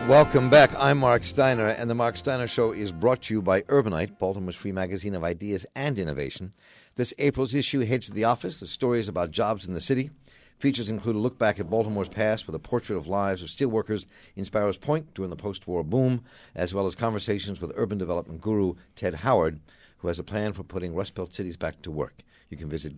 Welcome back. I'm Mark Steiner, and the Mark Steiner Show is brought to you by Urbanite, Baltimore's free magazine of ideas and innovation. This April's issue heads to the office with stories about jobs in the city. Features include a look back at Baltimore's past with a portrait of lives of steelworkers in Sparrows Point during the post-war boom, as well as conversations with urban development guru Ted Howard, who has a plan for putting Rust Belt cities back to work. You can visit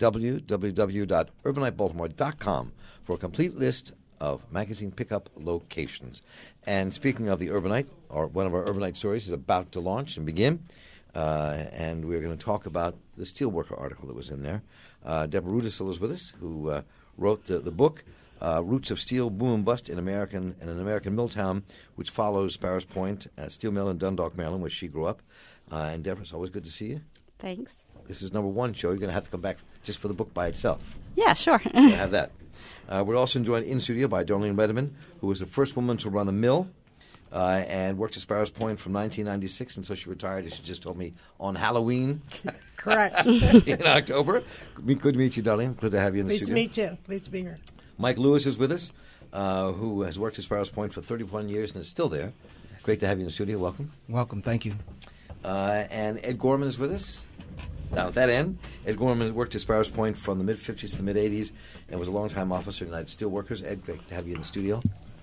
www.urbanitebaltimore.com for a complete list of magazine pickup locations. And speaking of the Urbanite, one of our Urbanite stories is about to launch and begin. And we're going to talk about the Steelworker article that was in there. Deborah Rudisill is with us, who wrote the book, Roots of Steel, Boom and Bust in an American Mill Town, which follows Sparrows Point, Steel Mill in Dundalk, Maryland, where she grew up. And Deborah, it's always good to see you. Thanks. This is number one show. You're going to have to come back just for the book by itself. Yeah, sure. We'll have that. We're also joined in studio by Darlene Redmond, who was the first woman to run a mill and worked at Sparrows Point from 1996 until she retired, as she just told me, on Halloween. Correct. In October. Good to meet you, Darlene. Good to have you in the studio. Pleased to meet you. Pleased to be here. Mike Lewis is with us, who has worked at Sparrows Point for 31 years and is still there. Great to have you in the studio. Welcome. Welcome. Thank you. And Ed Gorman is with us. Down at that end, Ed Gorman worked at Sparrows Point from the mid-50s to the mid-80s and was a longtime officer of the United Steelworkers. Ed, great to have you in the studio.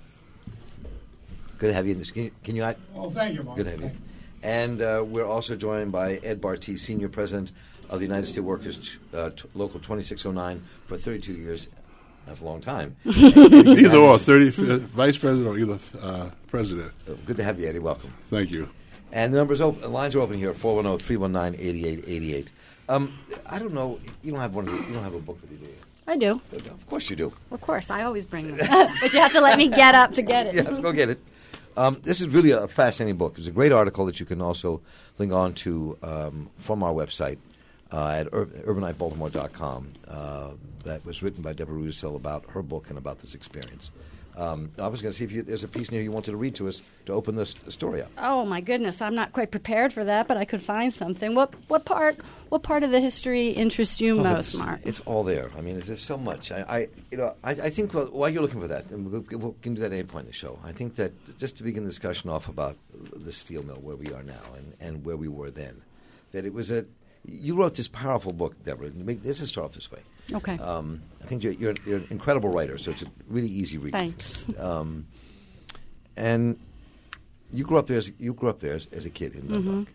Good to have you in the studio. Can you? Oh, thank you, Mark. Good to have you. And we're also joined by Ed Barty, Senior President of the United Steelworkers, Local 2609, for 32 years. That's a long time. Either or, Vice President or either President. Good to have you, Eddie. Welcome. Thank you. And the lines are open here at 410-319-8888. I don't know. You don't have a book with you, do you? I do. Of course you do. Of course, I always bring them. But you have to let me get up to get it. Yeah, let's go get it. This is really a fascinating book. It's a great article that you can also link on to from our website at urbanitebaltimore.com. That was written by Deborah Rudisill about her book and about this experience. I was going to see if there's a piece in here you wanted to read to us to open this story up. Oh my goodness, I'm not quite prepared for that, but I could find something. What part of the history interests you most, Mark? It's all there. I mean, there's so much. I think while you're looking for that, and we can do that at any point in the show. I think that just to begin the discussion off about the steel mill where we are now and where we were then, that it was you wrote this powerful book, Deborah. This is start off this way. Okay. I think you're an incredible writer, so it's a really easy read. Thanks. And you grew up there as a kid in Dundalk,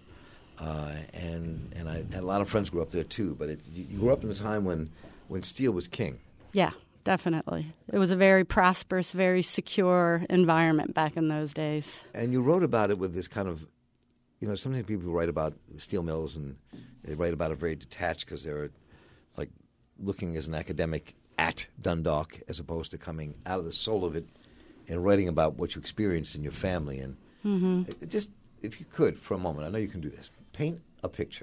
and I had a lot of friends grew up there too. But you grew up in a time when steel was king. Yeah, definitely. It was a very prosperous, very secure environment back in those days. And you wrote about it with this kind of, sometimes people write about the steel mills and they write about it very detached because they're like looking as an academic at Dundalk as opposed to coming out of the soul of it and writing about what you experienced in your family. And just, if you could, for a moment, I know you can do this, paint a picture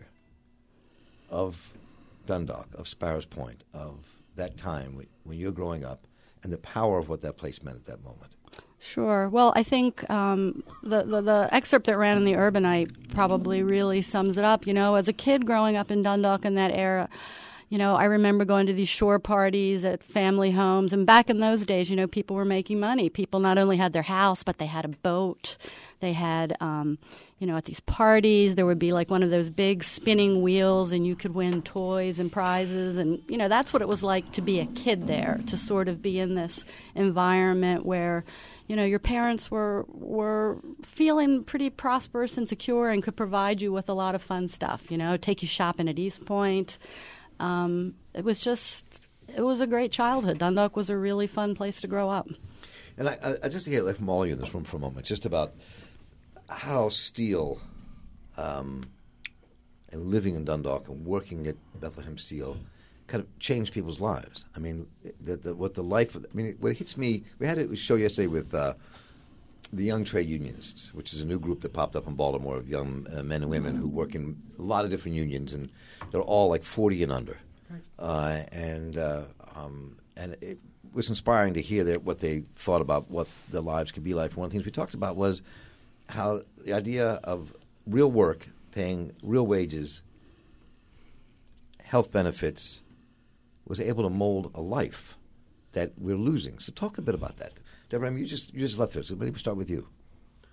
of Dundalk, of Sparrows Point, of that time when you're growing up and the power of what that place meant at that moment. Sure. Well, I think the excerpt that ran in the Urbanite probably really sums it up. As a kid growing up in Dundalk in that era, I remember going to these shore parties at family homes. And back in those days, people were making money. People not only had their house, but they had a boat. They had, at these parties, there would be like one of those big spinning wheels and you could win toys and prizes. And, that's what it was like to be a kid there, to sort of be in this environment where, your parents were feeling pretty prosperous and secure and could provide you with a lot of fun stuff, take you shopping at East Point. It was a great childhood. Dundalk was a really fun place to grow up. And I just to get away from all of you in this room for a moment, just about how steel and living in Dundalk and working at Bethlehem Steel kind of changed people's lives. I mean, what it hits me, we had a show yesterday with the Young Trade Unionists, which is a new group that popped up in Baltimore of young men and women who work in a lot of different unions, and they're all like 40 and under. And it was inspiring to hear what they thought about what their lives could be like. One of the things we talked about was how the idea of real work, paying real wages, health benefits, was able to mold a life that we're losing. So talk a bit about that. Deborah, you just left there, so maybe start with you.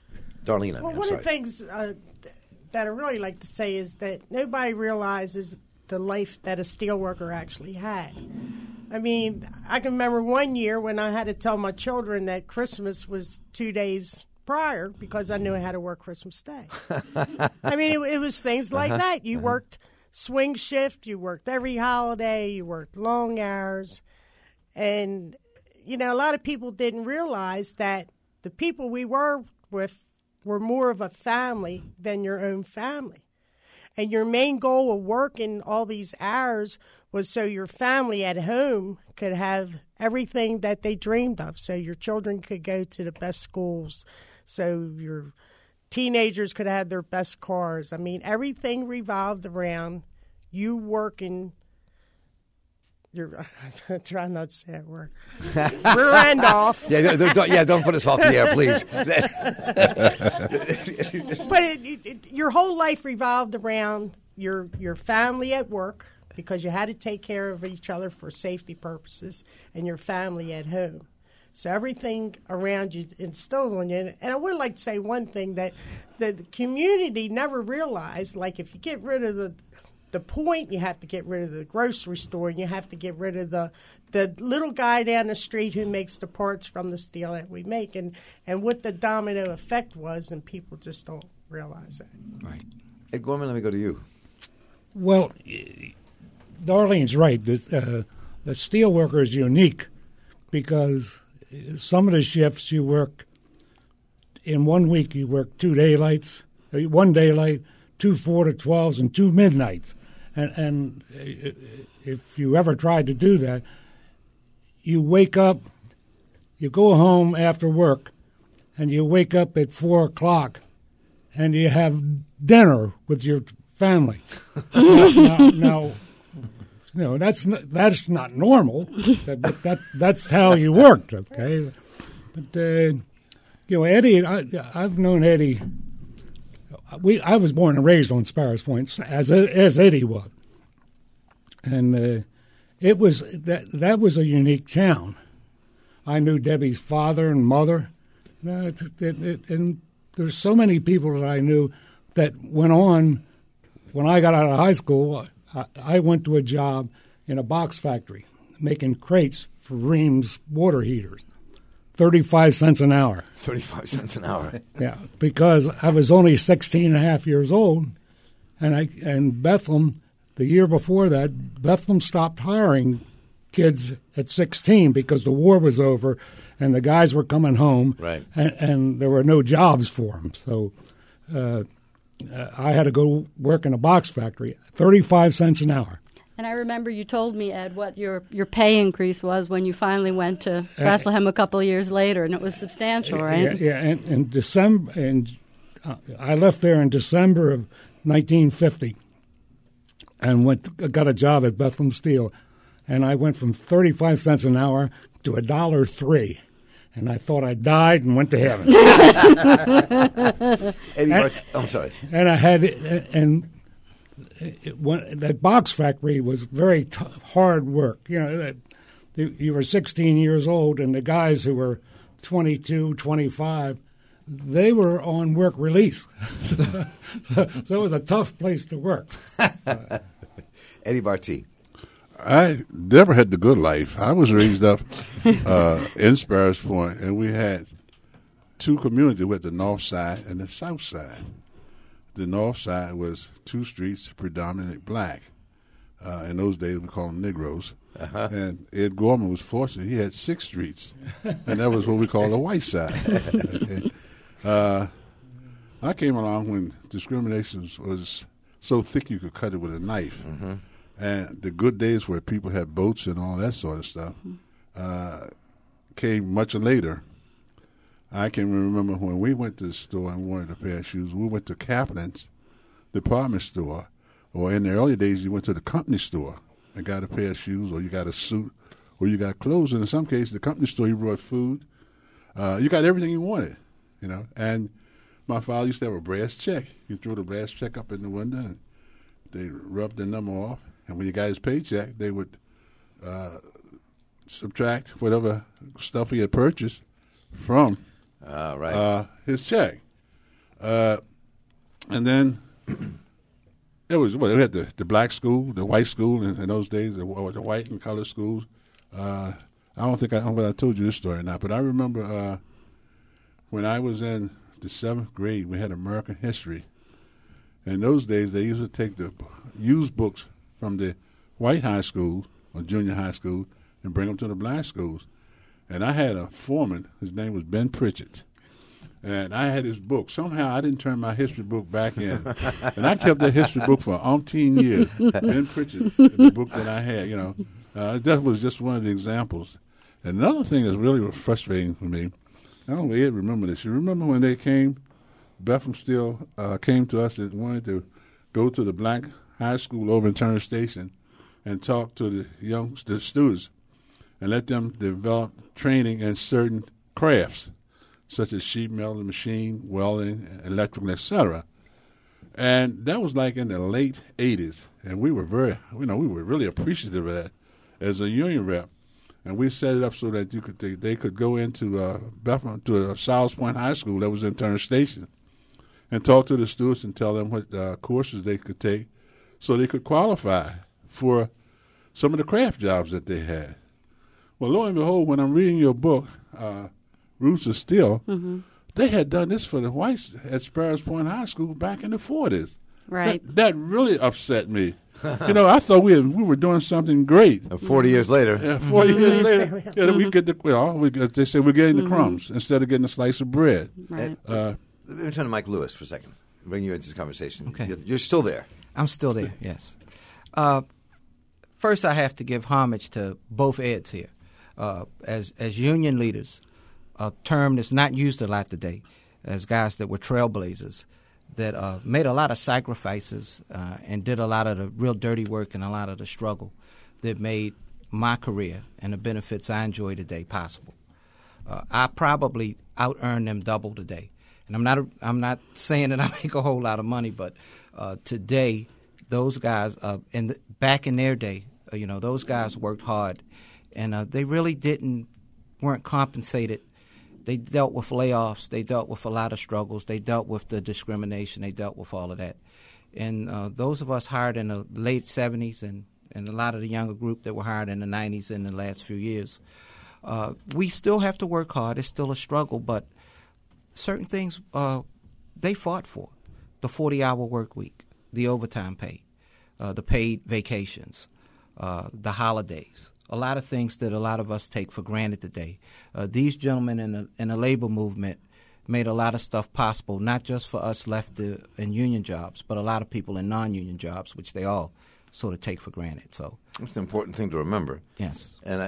Darlene, Well, I'm one sorry. of the things that I really like to say is that nobody realizes the life that a steelworker actually had. I mean, I can remember one year when I had to tell my children that Christmas was 2 days prior because I knew I had to work Christmas Day. I mean, it was things like that. You worked swing shift, you worked every holiday, you worked long hours. And, you know, a lot of people didn't realize that the people we were with were more of a family than your own family. And your main goal of working all these hours was so your family at home could have everything that they dreamed of. So your children could go to the best schools. So your teenagers could have their best cars. I mean, everything revolved around you working. I'm trying not to say that word. Rear end off. Don't put us off the air, please. But your whole life revolved around your family at work because you had to take care of each other for safety purposes, and your family at home. So everything around you instilled on you. And I would like to say one thing that the community never realized, like if you get rid of the point, you have to get rid of the grocery store, and you have to get rid of the little guy down the street who makes the parts from the steel that we make, and what the domino effect was, and people just don't realize that. Right. Ed Gorman, let me go to you. Well, Darlene's right. The steelworker is unique because some of the shifts you work in 1 week, you work 2 daylights, 1 daylight, 2 4 to 12s, and 2 midnights. And if you ever tried to do that, you wake up, you go home after work, and you wake up at 4 o'clock, and you have dinner with your family. now, that's not normal. That's how you worked, okay? But Eddie, I've known Eddie. I was born and raised on Sparrows Point, as Eddie was, and it was that was a unique town. I knew Debbie's father and mother, and there's so many people that I knew that went on. When I got out of high school, I went to a job in a box factory making crates for Reams water heaters, 35 cents an hour. 35 cents an hour. Yeah, because I was only 16 and a half years old, and Bethlehem, the year before that, Bethlehem stopped hiring kids at 16 because the war was over and the guys were coming home, right? And there were no jobs for them. So I had to go work in a box factory, 35 cents an hour. And I remember you told me, Ed, what your pay increase was when you finally went to Bethlehem a couple of years later, and it was substantial, right? Yeah, and in December, and I left there in December of 1950, and got a job at Bethlehem Steel, and I went from 35 cents an hour to $1.03. And I thought I died and went to heaven. I'm sorry. And I had, that box factory was very hard work. You were 16 years old, and the guys who were 22, 25, they were on work release. So it was a tough place to work. Eddie Barty. I never had the good life. I was raised up in Sparrows Point, and we had two communities with the north side and the south side. The north side was two streets, predominantly black. In those days, we called them Negroes. Uh-huh. And Ed Gorman was fortunate. He had 6 streets, and that was what we call the white side. Okay. I came along when discrimination was so thick you could cut it with a knife. Mm-hmm. And the good days where people had boats and all that sort of stuff came much later. I can remember when we went to the store and wanted a pair of shoes, we went to Kaplan's department store, or in the early days you went to the company store and got a pair of shoes, or you got a suit, or you got clothes. And in some cases, the company store, you brought food. You got everything you wanted, And my father used to have a brass check. He threw the brass check up in the window, and they rubbed the number off. And when you got his paycheck, they would subtract whatever stuff he had purchased from his check. And then we had the black school, the white school in those days, the white and colored schools. I don't know whether I told you this story or not, but I remember when I was in the 7th grade, we had American history. In those days, they used to take the used books from the white high school or junior high school and bring them to the black schools. And I had a foreman, his name was Ben Pritchett. And I had his book. Somehow I didn't turn my history book back in. And I kept that history book for umpteen years. Ben Pritchett, the book that I had, that was just one of the examples. And another thing that's really frustrating for me, I don't know if you remember this. You remember when they came, Bethlehem Steel came to us and wanted to go to the black high school over in Turner Station and talk to the students and let them develop training in certain crafts, such as sheet metal machine, welding, electrical, etc. And that was like in the late 80s, and we were we were really appreciative of that as a union rep. And we set it up so that they could go into Bethlehem, to South Point High School that was in Turner Station, and talk to the students and tell them what courses they could take so they could qualify for some of the craft jobs that they had. Well, lo and behold, when I'm reading your book, Roots of Steel, they had done this for the whites at Sparrows Point High School back in the 40s. Right. That really upset me. I thought we were doing something great. 40 years later. Yeah, 40 years later, we get they say we're getting the crumbs instead of getting a slice of bread. Right. Let me turn to Mike Lewis for a second. Bring you into this conversation. Okay. You're still there. I'm still there, yes. First, I have to give homage to both Eds here. As union leaders, a term that's not used a lot today, as guys that were trailblazers, that made a lot of sacrifices and did a lot of the real dirty work and a lot of the struggle that made my career and the benefits I enjoy today possible. I probably out-earned them double today. And I'm not saying that I make a whole lot of money, but today, those guys, back in their day, those guys worked hard, and they really weren't compensated. They dealt with layoffs. They dealt with a lot of struggles. They dealt with the discrimination. They dealt with all of that. And those of us hired in the late 70s and a lot of the younger group that were hired in the 90s in the last few years, we still have to work hard. It's still a struggle, but certain things they fought for. The 40-hour work week, the overtime pay, the paid vacations, the holidays. A lot of things that a lot of us take for granted today. These gentlemen in the labor movement made a lot of stuff possible, not just for us left in union jobs, but a lot of people in non-union jobs, which they all sort of take for granted. So that's an important thing to remember. Yes.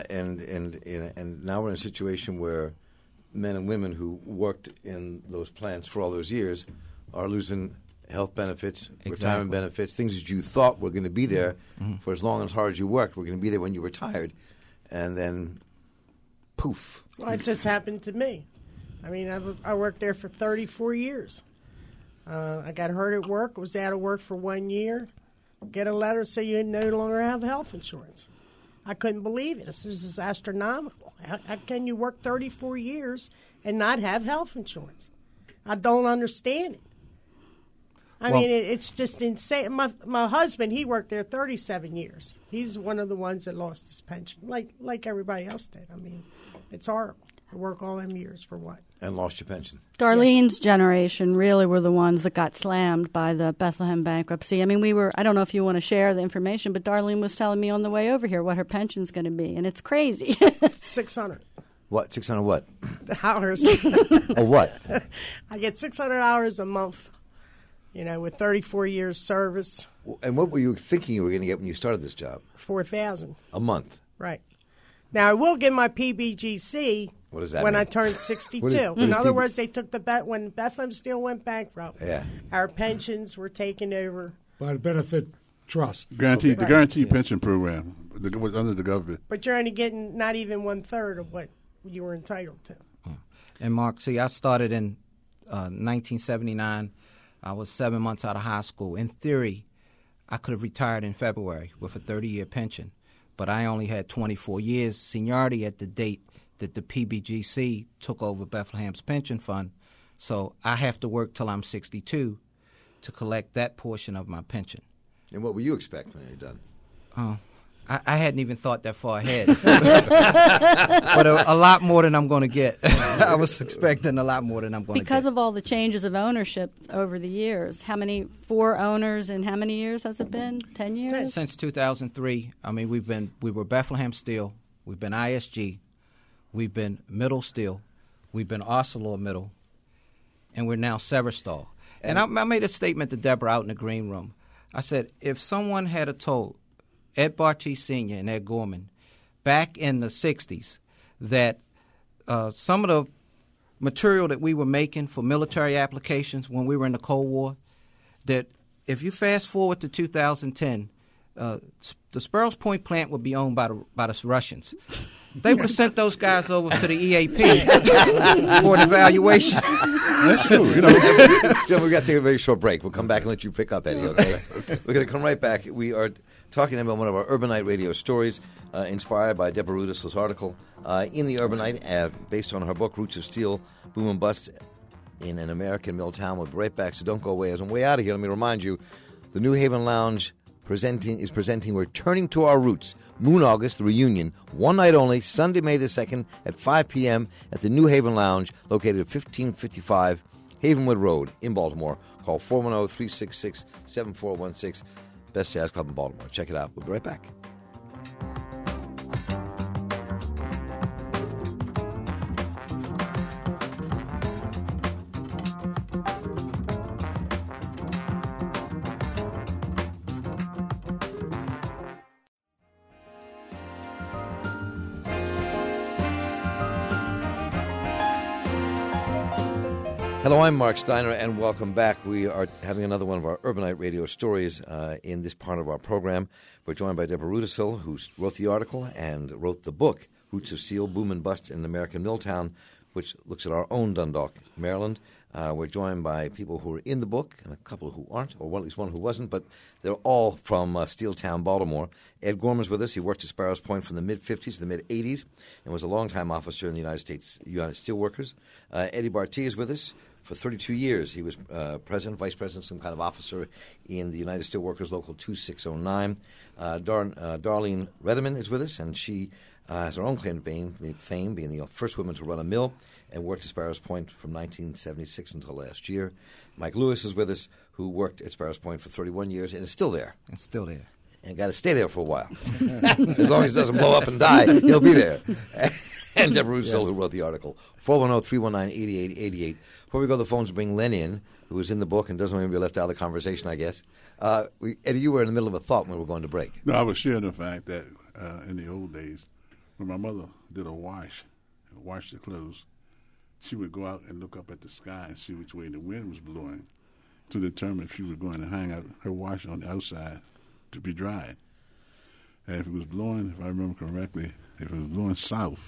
And now we're in a situation where men and women who worked in those plants for all those years are losing health benefits, retirement benefits, things that you thought were going to be there for as long and as hard as you worked, were going to be there when you retired, and then poof. Well, it just happened to me. I mean, I worked there for 34 years. I got hurt at work, was out of work for 1 year, get a letter say you no longer have health insurance. I couldn't believe it. This is astronomical. How can you work 34 years and not have health insurance? I don't understand it. I mean, it's just insane. My husband, he worked there 37 years. He's one of the ones that lost his pension, like everybody else did. I mean, it's horrible to work all them years for what? And lost your pension. Darlene's generation really were the ones that got slammed by the Bethlehem bankruptcy. I mean, I don't know if you want to share the information, but Darlene was telling me on the way over here what her pension's going to be, and it's crazy. 600. What? 600 what? Hours. Oh, what? I get 600 hours a month. With 34 years service. And what were you thinking you were going to get when you started this job? 4,000 a month. Right. Now I will get my PBGC. What does that when mean? I turned 62. What In is other PB? words, they took when Bethlehem Steel went bankrupt. Yeah. Our pensions were taken over by the benefit trust. The guaranteed pension program was under the government. But you're only getting not even 1/3 of what you were entitled to. And Mark, see, I started in 1979. I was 7 months out of high school. In theory, I could have retired in February with a 30-year pension, but I only had 24 years seniority at the date that the PBGC took over Bethlehem's pension fund, So I have to work till I'm 62 to collect that portion of my pension. And what will you expect when you're done? I hadn't even thought that far ahead. But a lot more than I'm going to get. I was expecting a lot more than I'm going to get. Because of all the changes of ownership over the years. 4 owners in how many years has it been? 10 years? Since 2003, I mean, we were Bethlehem Steel, we've been ISG, we've been Middle Steel, we've been ArcelorMittal, and we're now Severstal. And I made a statement to Deborah out in the green room. I said, if someone had told Ed Bartee Sr. and Ed Gorman back in the 60s that some of the material that we were making for military applications when we were in the Cold War, that if you fast forward to 2010, the Sparrows Point plant would be owned by the Russians. They would have sent those guys over to the EAP for an evaluation. That's true. Jim, we've got to take a very short break. We'll come back and let you pick up, Eddie, okay? We're going to come right back. We are talking about one of our Urbanite radio stories inspired by Deborah Rudisell's article in the Urbanite based on her book, Roots of Steel, Boom and Bust in an American Mill Town. We'll be right back, so don't go away. As I'm way out of here, let me remind you, the New Haven Lounge is presenting Returning to Our Roots, Moon August, the reunion, one night only, Sunday, May the 2nd at 5 p.m. at the New Haven Lounge, located at 1555 Havenwood Road in Baltimore. Call 410-366-7416, Best Jazz Club in Baltimore. Check it out. We'll be right back. Hello, I'm Mark Steiner, and welcome back. We are having another one of our Urbanite radio stories in this part of our program. We're joined by Deborah Rudisill, who wrote the article and wrote the book, Roots of Steel, Boom and Bust in American Milltown, which looks at our own Dundalk, Maryland. We're joined by people who are in the book and a couple who aren't, or at least one who wasn't, but they're all from Steeltown, Baltimore. Ed Gorman's with us. He worked at Sparrows Point from the mid-50s to the mid-80s and was a longtime officer in the United Steelworkers. Eddie Bartee is with us. For 32 years, he was president, vice president, some kind of officer in the United Steelworkers Local 2609. Darlene Redeman is with us, and she has her own claim to fame, being the first woman to run a mill, and worked at Sparrows Point from 1976 until last year. Mike Lewis is with us, who worked at Sparrows Point for 31 years and is still there. It's still there. And got to stay there for a while. As long as it doesn't blow up and die, he'll be there. And Deborah Rudisill, who wrote the article. 410-319-8888. Before we go to the phones, bring Len in, who is in the book and doesn't want to be left out of the conversation, I guess. Eddie, you were in the middle of a thought when we were going to break. No, I was sharing the fact that in the old days, when my mother did a wash the clothes, she would go out and look up at the sky and see which way the wind was blowing to determine if she was going to hang out her wash on the outside to be dried. And if it was blowing, if I remember correctly, if it was blowing south,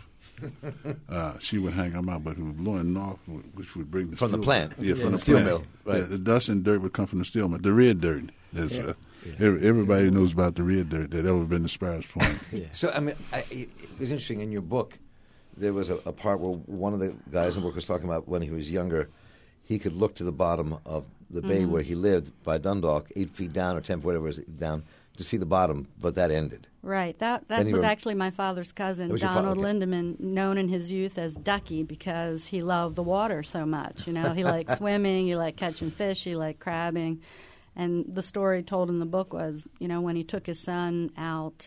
she would hang them out, but if it was blowing north, which would bring the from steel the plant, from the steel plant. mill, right? The dust and dirt would come from the steel mill. The red dirt. Everybody knows about the red dirt that ever been to Sparrows Point. So, I mean, it was interesting in your book. There was a part where one of the guys in the book was talking about when he was younger, he could look to the bottom of the bay where he lived by Dundalk, 8 feet down or 10 feet, whatever it was down, to see the bottom, but that ended. Right. That was actually my father's cousin, Donald Lindeman, known in his youth as Ducky because he loved the water so much. You know, he liked swimming, he liked catching fish, he liked crabbing. And the story told in the book was, you know, when he took his son out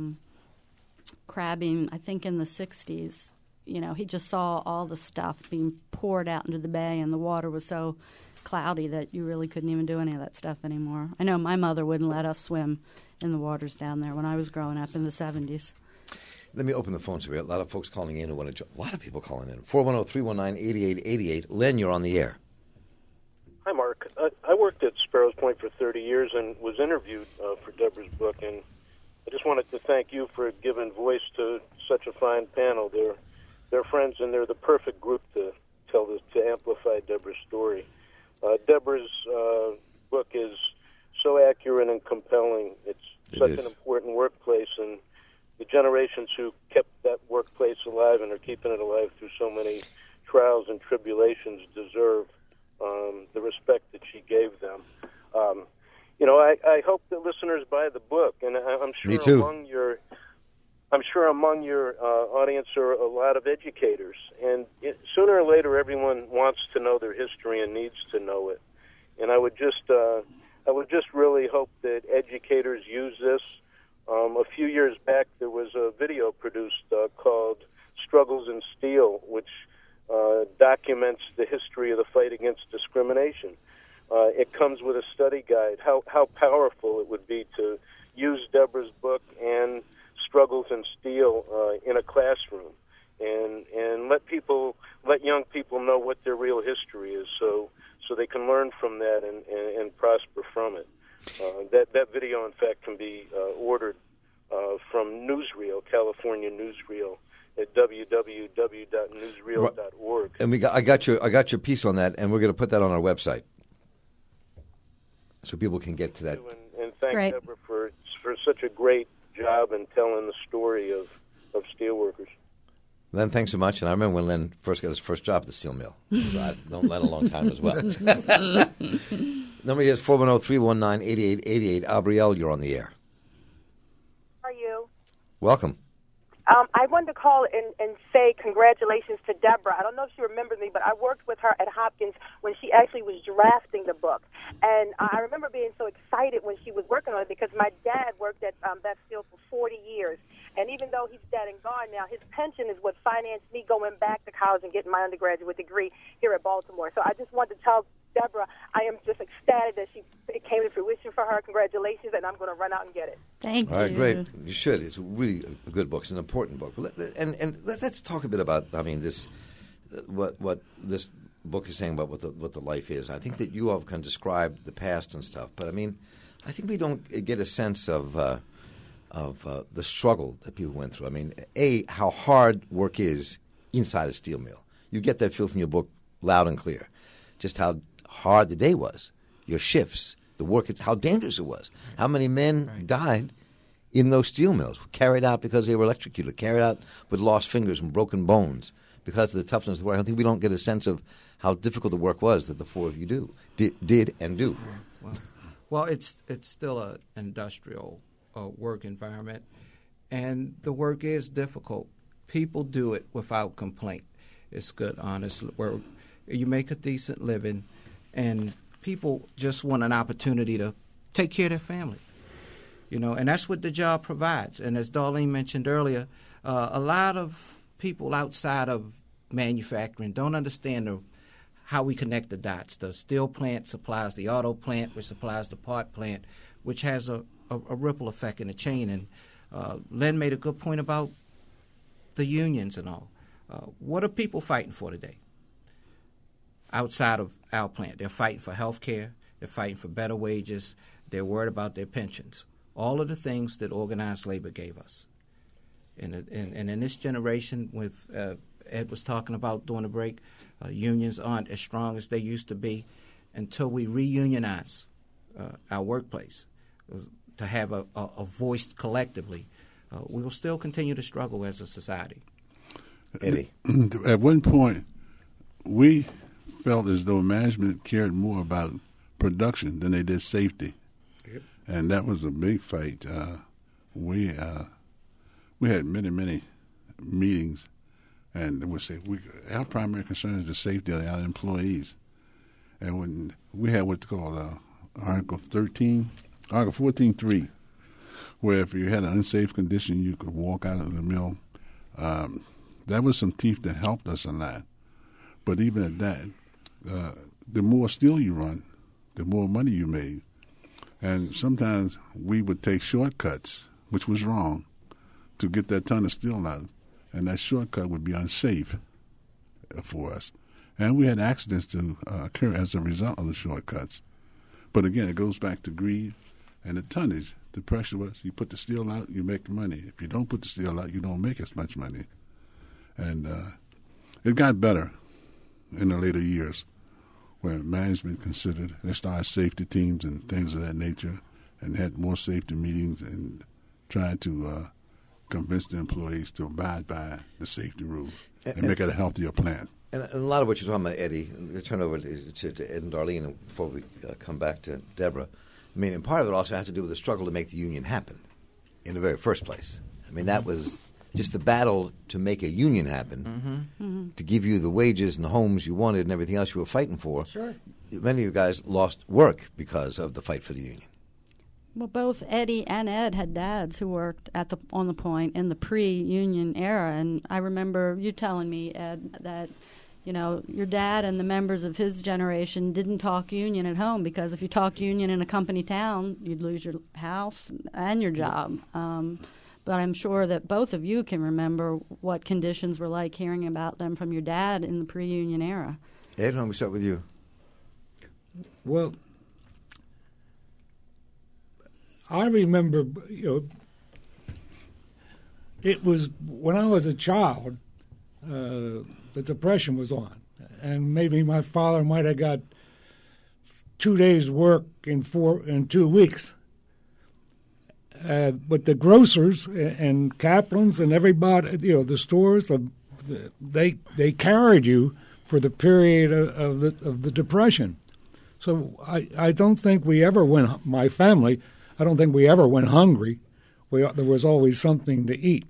crabbing, I think in the 60s, you know, he just saw all the stuff being poured out into the bay, and the water was so cloudy that you really couldn't even do any of that stuff anymore. I know my mother wouldn't let us swim in the waters down there when I was growing up in the 70s. Let me open the phones. We have a lot of folks calling in who want to a lot of people calling in. 410-319-8888. Len, you're on the air. Hi, Mark. I worked at Sparrows Point for 30 years and was interviewed for Deborah's book, and I just wanted to thank you for giving voice to such a fine panel. They're friends, and they're the perfect group to amplify Deborah's story. Deborah's book is so accurate and compelling. It's such an important workplace, and the generations who kept that workplace alive and are keeping it alive through so many trials and tribulations deserve the respect that she gave them. I hope that listeners buy the book, and I'm sure Me too. among your audience are a lot of educators, and sooner or later, everyone wants to know their history and needs to know it. And I would just really hope that educators use this. A few years back, there was a video produced called "Struggles in Steel," which documents the history of the fight against discrimination. It comes with a study guide. How powerful it would be to use Deborah's book and Struggles in Steel in a classroom, and let young people know what their real history is, so they can learn from that and prosper from it. That video, in fact, can be ordered from Newsreel, California Newsreel, at www.newsreel.org. And I got your piece on that, and we're going to put that on our website, so people can get to that. And thank Great. Deborah for such a great job in telling the story of steelworkers. Len, thanks so much. And I remember when Len first got his first job at the steel mill. I've known Len a long time as well. Number here is 410-319-8888. Abrielle, you're on the air. How are you? Welcome. I wanted to call and say congratulations to Deborah. I don't know if she remembers me, but I worked with her at Hopkins when she actually was drafting the book. And I remember being so excited when she was working on it because my dad worked at Beth Steel for 40 years. And even though he's dead and gone now, his pension is what financed me going back to college and getting my undergraduate degree here at Baltimore. So I just wanted to tell Deborah, I am just ecstatic that it came to fruition for her. Congratulations, and I'm going to run out and get it. Thank you. All right, great. You should. It's really a good book. It's an important book. And let's talk a bit about, this, what this book is saying about what the life is. I think that you all kind of described the past and stuff, but I think we don't get a sense of the struggle that people went through. How hard work is inside a steel mill. You get that feel from your book loud and clear. Just how hard the day was, your shifts, the work, how dangerous it was. How many men died in those steel mills, carried out because they were electrocuted, carried out with lost fingers and broken bones because of the toughness of the work. I think we don't get a sense of how difficult the work was that the four of you did and do. Well, it's still an industrial work environment, and the work is difficult. People do it without complaint. It's good, honest work. You make a decent living, and people just want an opportunity to take care of their family, and that's what the job provides. And as Darlene mentioned earlier, a lot of people outside of manufacturing don't understand how we connect the dots. The steel plant supplies the auto plant, which supplies the part plant, which has a ripple effect in the chain. And Len made a good point about the unions and all. What are people fighting for today? Outside of our plant, they're fighting for health care, they're fighting for better wages, they're worried about their pensions. All of the things that organized labor gave us. And in this generation, with Ed was talking about during the break, unions aren't as strong as they used to be. Until we reunionize our workplace to have a voice collectively, we will still continue to struggle as a society. Eddie. At one point, we felt as though management cared more about production than they did safety. Yep. And that was a big fight. We had many meetings, and we say our primary concern is the safety of our employees. And when we had what's called Article 14.3, where if you had an unsafe condition, you could walk out of the mill. That was some teeth that helped us a lot. But even at that, the more steel you run, the more money you made. And sometimes we would take shortcuts, which was wrong, to get that ton of steel out. And that shortcut would be unsafe for us. And we had accidents to occur as a result of the shortcuts. But again, it goes back to greed and the tonnage. The pressure was you put the steel out, you make the money. If you don't put the steel out, you don't make as much money. And it got better in the later years, where management considered, they started safety teams and things of that nature, and had more safety meetings and tried to convince the employees to abide by the safety rules and make it a healthier plant. And a lot of what you're talking about, Eddie, we'll turn over to Ed and Darlene before we come back to Deborah. I mean, and part of it also had to do with the struggle to make the union happen in the very first place. I mean, that was just the battle to make a union happen, to give you the wages and the homes you wanted and everything else you were fighting for. Sure. Many of you guys lost work because of the fight for the union. Well, both Eddie and Ed had dads who worked on the Point in the pre-union era, and I remember you telling me, Ed, that your dad and the members of his generation didn't talk union at home because if you talked union in a company town, you'd lose your house and your job. But I'm sure that both of you can remember what conditions were like hearing about them from your dad in the pre-union era. Ed, why don't we start with you? Well, I remember, it was when I was a child, the Depression was on, and maybe my father might have got 2 days' work in 2 weeks. But the grocers and Kaplan's and everybody, the stores, they carried you for the period of the Depression. So I don't think we ever went. My family, I don't think we ever went hungry. There was always something to eat.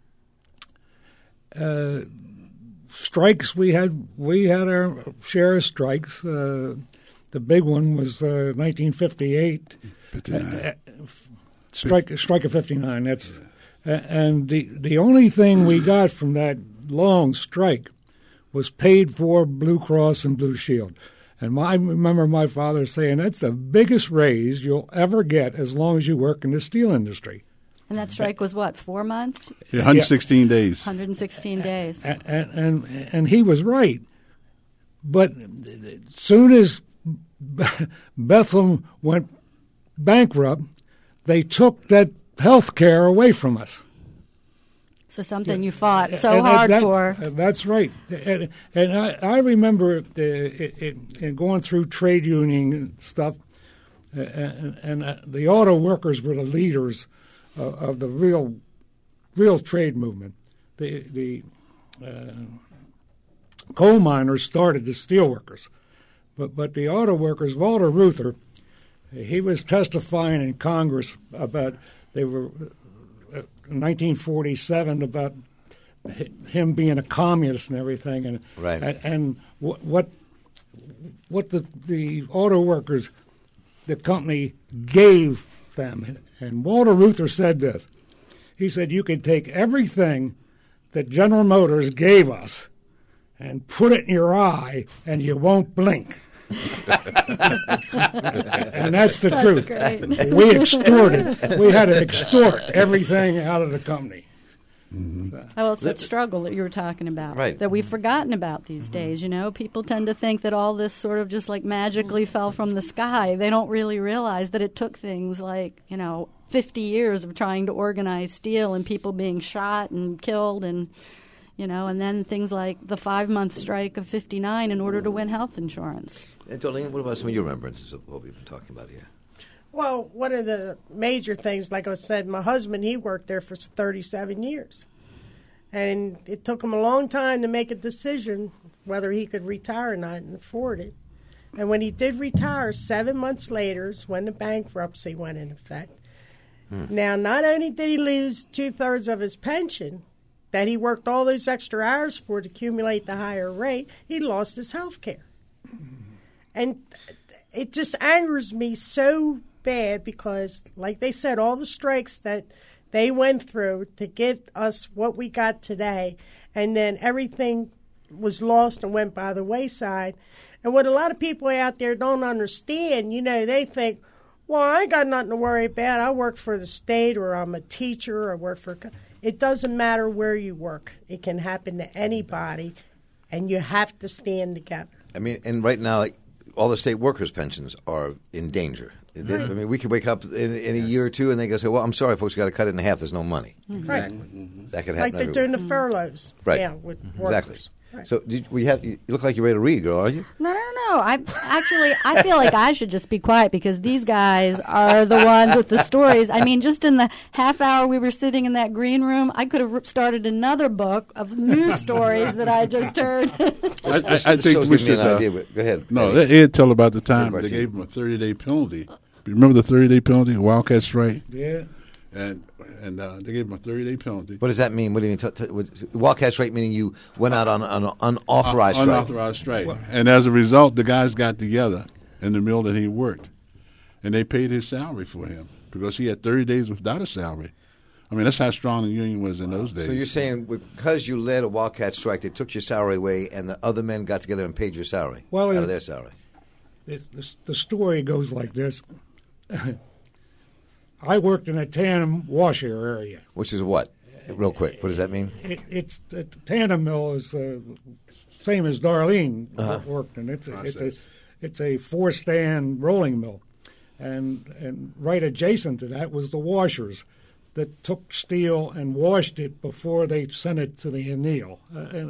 Strikes, we had our share of strikes. The big one was 1958. 59. Strike of 59. That's and the only thing we got from that long strike was paid for Blue Cross and Blue Shield. And I remember my father saying, that's the biggest raise you'll ever get as long as you work in the steel industry. And that strike was what, 4 months? 116 days. 116 days. And he was right. But as soon as Bethlehem went bankrupt, they took that health care away from us. So something you fought so hard for. That's right. And I remember in going through trade union stuff, and the auto workers were the leaders of the real trade movement. The coal miners started the steel workers. But the auto workers, Walter Reuther, he was testifying in Congress about, they were 1947, about him being a communist and everything, and right. and what the auto workers, the company gave them. And Walter Reuther said this. He said, you could take everything that General Motors gave us and put it in your eye and you won't blink. And that's the truth. Great. We extorted. We had to extort everything out of the company. Mm-hmm. Well, it's that struggle that you were talking about, right, that we've forgotten about these days. People tend to think that all this sort of just like magically fell from the sky. They don't really realize that it took things like 50 years of trying to organize steel and people being shot and killed, and and then things like the 5-month strike of '59 in order to win health insurance. And Darlene, what about some of your remembrances of what we've been talking about here? Well, one of the major things, like I said, my husband, he worked there for 37 years. And it took him a long time to make a decision whether he could retire or not and afford it. And when he did retire, 7 months later is when the bankruptcy went in effect. Now, not only did he lose 2/3 of his pension that he worked all those extra hours for to accumulate the higher rate, he lost his health care. And it just angers me so bad because, like they said, all the strikes that they went through to get us what we got today, and then everything was lost and went by the wayside. And what a lot of people out there don't understand, they think, well, I ain't got nothing to worry about. I work for the state, or I'm a teacher, or I work for... It doesn't matter where you work. It can happen to anybody, and you have to stand together. I mean, and right now, all the state workers' pensions are in danger. Right. I mean, we could wake up in a year or two and they go say, well, I'm sorry, folks, we've got to cut it in half. There's no money. Exactly. That could happen like they're doing the furloughs right. now with workers. Exactly. So you look like you're ready to read, girl, are you? No. I feel like I should just be quiet because these guys are the ones with the stories. I mean, just in the half hour we were sitting in that green room, I could have started another book of news stories that I just heard. I think we should. Go ahead. No, Ed tell about the time they gave him a 30-day penalty. Remember the 30-day penalty, Wildcat strike? Yeah. And they gave him a 30-day penalty. What does that mean? What do you mean? Wildcat strike meaning you went out on an unauthorized strike. Unauthorized strike. And as a result, the guys got together in the mill that he worked, and they paid his salary for him because he had 30 days without a salary. I mean, that's how strong the union was in those days. So you're saying because you led a Wildcat strike, they took your salary away, and the other men got together and paid your salary out of their salary? The story goes like this. I worked in a tandem washer area. Which is what? Real quick, what does that mean? It's the tandem mill is same as Darlene worked in. It's a 4-stand rolling mill, and right adjacent to that was the washers that took steel and washed it before they sent it to the anneal.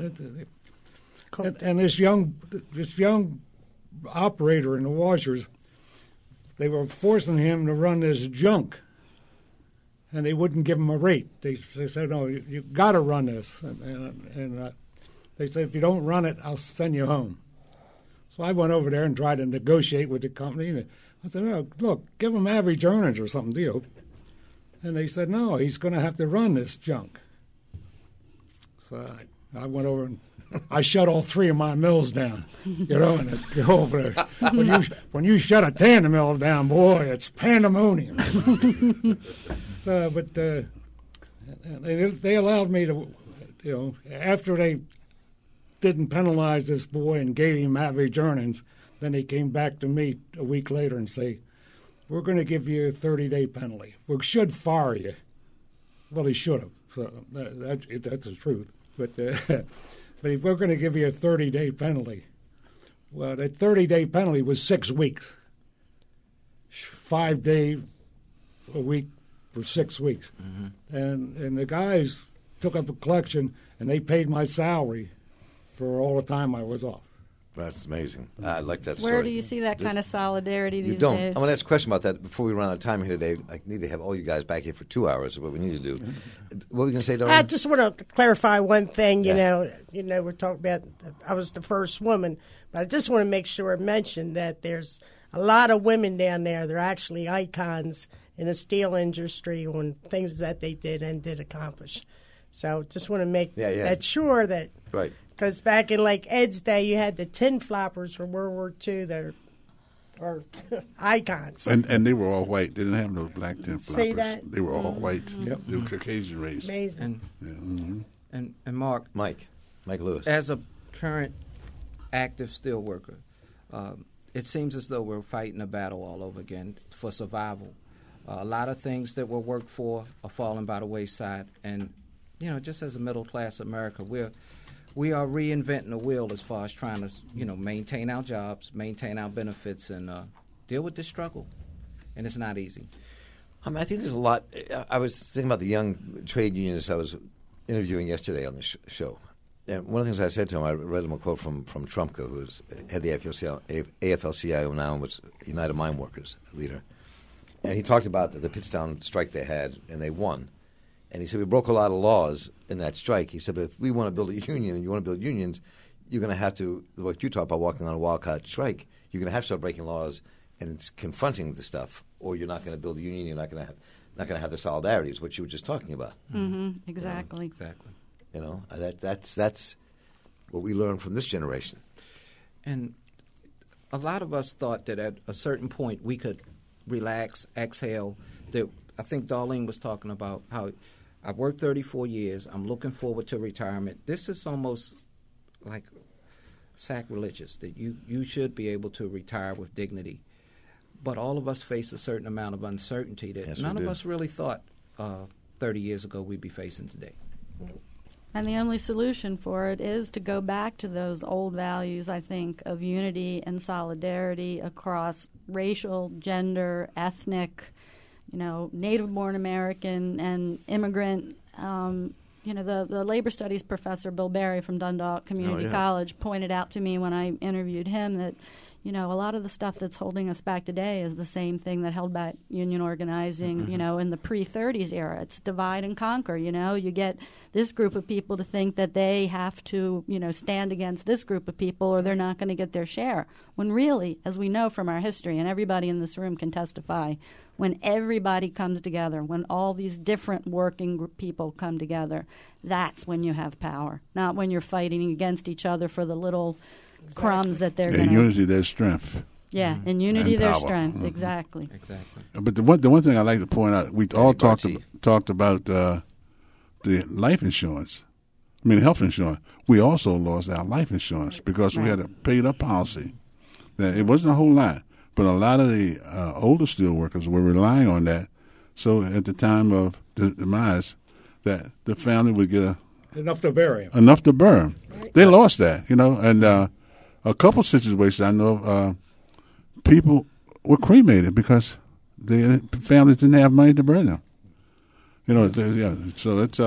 And this young operator in the washers, they were forcing him to run this junk, and they wouldn't give him a rate. They said, "No, you got to run this." And they said, "If you don't run it, I'll send you home." So I went over there and tried to negotiate with the company. And I said, "No, look, give him average earnings or something, deal." And they said, "No, he's going to have to run this junk." So I went over and I shut all 3 of my mills down, and go over there. When you shut a tandem mill down, boy, it's pandemonium. But they allowed me to, after they didn't penalize this boy and gave him average earnings, then he came back to me a week later and say, "We're going to give you a 30-day penalty. We should fire you." Well, he should have. So that's the truth. But if we're going to give you a 30-day penalty, well, that 30-day penalty was 6 weeks. 5 days a week for 6 weeks. Mm-hmm. And the guys took up a collection, and they paid my salary for all the time I was off. That's amazing. I like that story. Where do you see that kind of solidarity these days? I'm going to ask a question about that before we run out of time here today. I need to have all you guys back here for 2 hours is what we need to do. What were you going to say, Darlene? I just want to clarify one thing. You know, we're talking about I was the first woman, but I just want to make sure I mention that there's a lot of women down there. They're actually icons in the steel industry on things that they did and did accomplish. So just want to make that sure that right. Because back in like Ed's day, you had the tin floppers from World War II that are icons. And they were all white. They didn't have no black tin floppers. See that? They were all white. Mm-hmm. Yep. They were Caucasian race. Amazing. And Mark. Mike Lewis. As a current active steel worker, it seems as though we're fighting a battle all over again for survival. A lot of things that were worked for are falling by the wayside. And, just as a middle-class America, we are reinventing the wheel as far as trying to, maintain our jobs, maintain our benefits, and deal with this struggle. And it's not easy. I think there's a lot. I was thinking about the young trade unionists I was interviewing yesterday on the show. And one of the things I said to him, I read him a quote from Trumka, who's had the AFL-CIO now and was United Mine Workers leader. And he talked about the Pittstown strike they had, and they won. And he said, we broke a lot of laws in that strike. He said, but if we want to build a union and you want to build unions, you're going to have to, what you talk about walking on a wildcat strike, you're going to have to start breaking laws and confronting the stuff, or you're not going to build a union, you're not going to have the solidarity, is what you were just talking about. Mm-hmm. Exactly. Exactly. That's what we learned from this generation. And a lot of us thought that at a certain point we could relax, exhale. That I think Darlene was talking about how I've worked 34 years. I'm looking forward to retirement. This is almost like sacrilegious that you should be able to retire with dignity. But all of us face a certain amount of uncertainty that none of us really thought 30 years ago we'd be facing today. And the only solution for it is to go back to those old values, I think, of unity and solidarity across racial, gender, ethnic, native-born American and immigrant, the labor studies professor, Bill Berry from Dundalk Community College, pointed out to me when I interviewed him that, a lot of the stuff that's holding us back today is the same thing that held back union organizing, in the pre-30s era. It's divide and conquer, You get this group of people to think that they have to, stand against this group of people or they're not going to get their share. When really, as we know from our history, and everybody in this room can testify, when everybody comes together, when all these different working people come together, that's when you have power, not when you're fighting against each other for the little crumbs that they're going to... In unity, there's strength. Yeah, in unity, and there's power. strength. Exactly. But the one thing I like to point out, we all talked about the life insurance. I mean, health insurance. We also lost our life insurance because we had a paid-up policy. It wasn't a whole lot, but a lot of the older steel workers were relying on that. So at the time of the demise, that the family would get enough to bury him. Enough to burn. They lost that, and a couple situations I know of, people were cremated because the families didn't have money to burn them. So it's...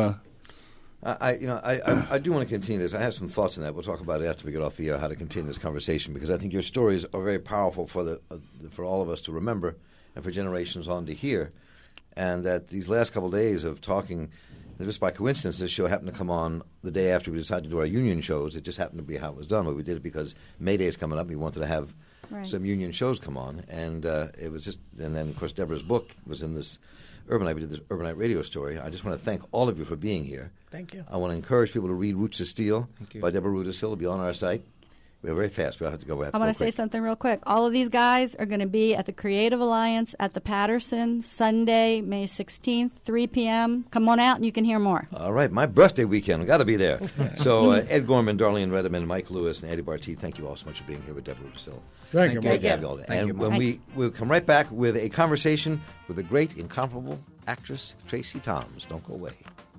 I do want to continue this. I have some thoughts on that. We'll talk about it after we get off the air, how to continue this conversation, because I think your stories are very powerful for all of us to remember and for generations on to hear. And that these last couple of days of talking, just by coincidence, this show happened to come on the day after we decided to do our union shows. It just happened to be how it was done. But we did it because May Day is coming up. We wanted to have some union shows come on. And it was just, and then, of course, Deborah's book was in this Urbanite. We did this Urbanite radio story. I just want to thank all of you for being here. Thank you. I want to encourage people to read Roots of Steel by Deborah Rudisill. It'll be on our site. We're very fast. We'll have to go. I want to say something real quick. All of these guys are going to be at the Creative Alliance at the Patterson Sunday, May 16th, 3 p.m. Come on out and you can hear more. All right. My birthday weekend. I've got to be there. So Ed Gorman, Darlene Reddeman, Mike Lewis, and Eddie Barty, thank you all so much for being here with Deborah Rudisill. Thank you, Great Mike. to have you all. And when we'll come right back with a conversation with the great, incomparable actress Tracy Thoms. Don't go away.